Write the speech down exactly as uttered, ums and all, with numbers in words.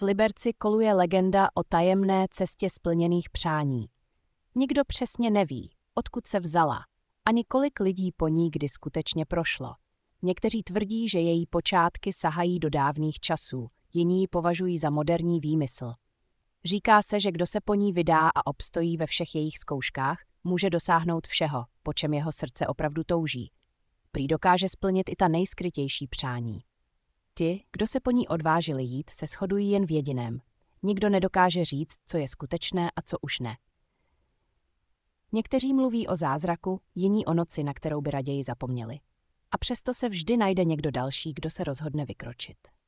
V Liberci koluje legenda o tajemné cestě splněných přání. Nikdo přesně neví, odkud se vzala, ani kolik lidí po ní kdy skutečně prošlo. Někteří tvrdí, že její počátky sahají do dávných časů, jiní ji považují za moderní výmysl. Říká se, že kdo se po ní vydá a obstojí ve všech jejich zkouškách, může dosáhnout všeho, po čem jeho srdce opravdu touží. Prý dokáže splnit i ta nejskrytější přání. Ti, kdo se po ní odvážili jít, se shodují jen v jediném. Nikdo nedokáže říct, co je skutečné a co už ne. Někteří mluví o zázraku, jiní o noci, na kterou by raději zapomněli. A přesto se vždy najde někdo další, kdo se rozhodne vykročit.